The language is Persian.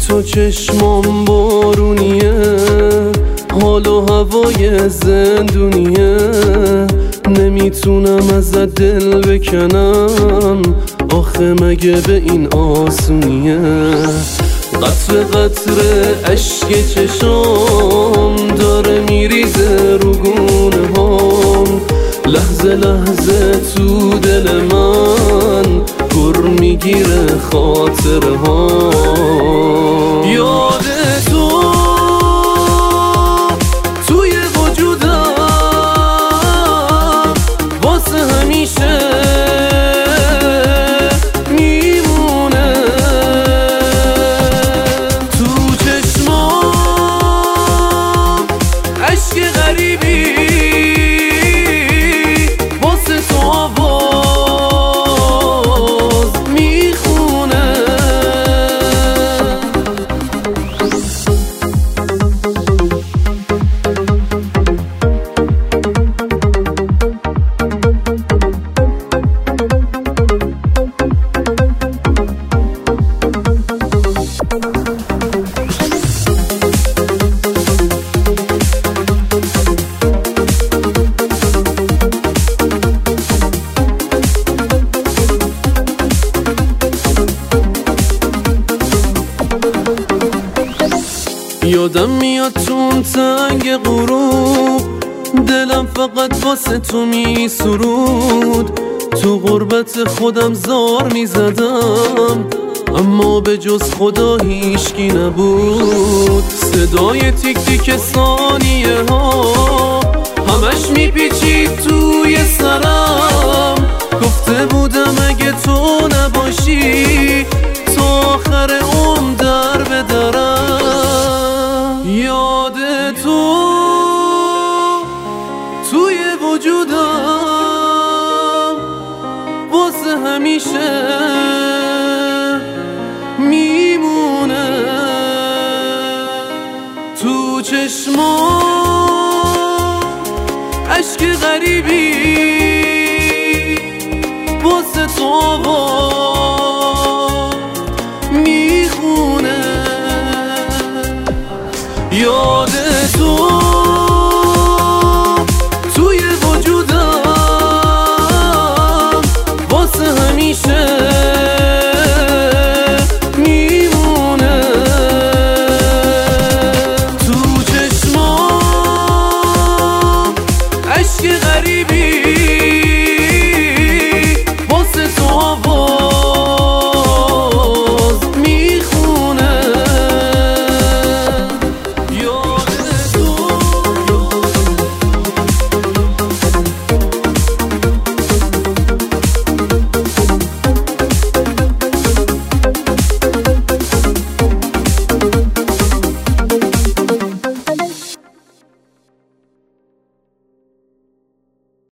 تو چشمام بارونیه، حال و هوای زندونیه، نمیتونم ازت دل بکنم، آخه مگه به این آسونیه؟ قطره قطره اشک چشام داره میریزه رو گونه هام، لحظه لحظه تو دل من گر میگیره خاطره ها. یاد تو توی وجودم واسه همیشه میمونه، تو چشمام عشق غریبی واسه تو آواز میخونه. یادم میاد چون تنگ غروب دلم فقط واسه تو می سرود، تو غربت خودم زار می زدم اما به جز خدا هیچکی نبود. صدای تیک تیک ثانیه ها همش می پیچید توی سرم، گفته بودم اگه تو نباشی تا آخر عمر در بدرم. یاد تو توی وجودم واسه همیشه میمونه، تو چشمام عشق غریبی واسه تو آواز میخونه. یاد تو توی وجودم واسه همیشه